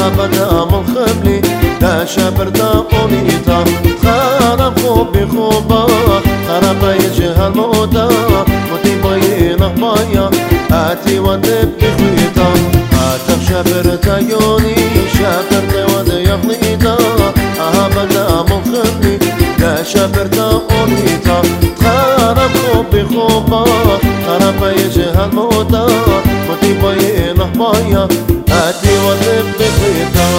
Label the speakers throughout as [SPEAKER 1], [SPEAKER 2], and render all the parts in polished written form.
[SPEAKER 1] بدا من خبلي لا شبرتا أونيتا خرب خوبي خوبا خرب يجه الموتا متي باين أخبايا آتي ودب بخويتا آتف شبرتا يوني شبرتا ودي يخليتا بدا من خبلي لا شبرتا أونيتا خرب خوبي خوبا خرب يجه الموتا متي باين أخبايا آتي ودب بخويتا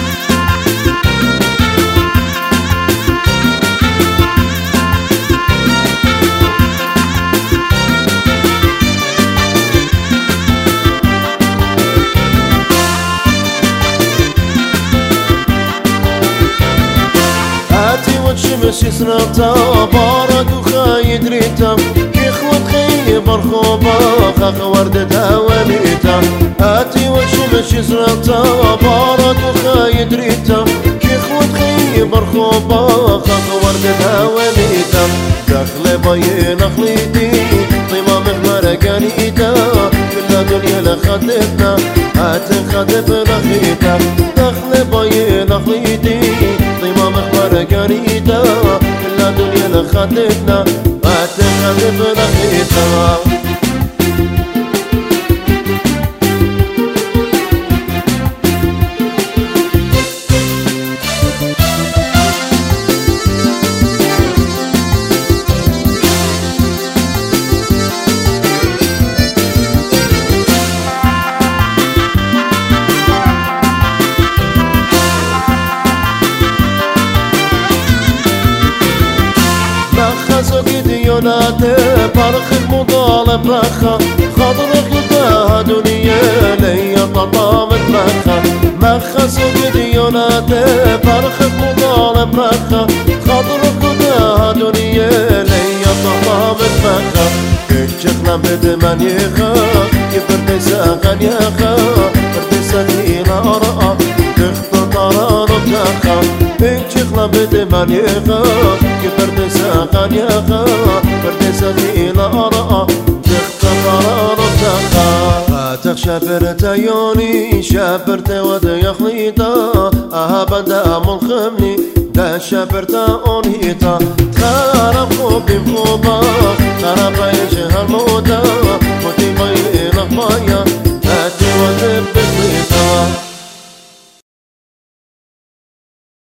[SPEAKER 1] الشمس يسربتا بارد وخايد ريتا كي خوت خي برخوبا خاخ وردتها وليتا آتي والشمس يسربتا بارد وخايد ريتا كي خوت خي برخوبا خاخ وردتها وليتا دخل باين خليتي طيما مخمرة قريتا كل دنيا لخدتنا آتي خدبنا خيتا دخل باين خليتي طيما مخمرة قريتا كل دنيا لخدتنا آتي خدبنا خيتا يوناته برخ المضالب بخا خضرك يداها دنيا لي ططامت بخا مخا سوق ديوناته برخ المضالب بخا خضرك يداها دنيا لي ططامت بخا كنشخنا بدمن يخا يبردي ساقن يخا بردي ساقينا أرقا تخطر ربتخا كنشخنا بدمن يخا يبردي ساقن يخا بردي ساقينا أرقا تخطر ربتخا فاتخ شابرت عيوني شابرت ودي خليطا بدا منخمني دا شابرت أونيتا تخارب خوبي بخوبا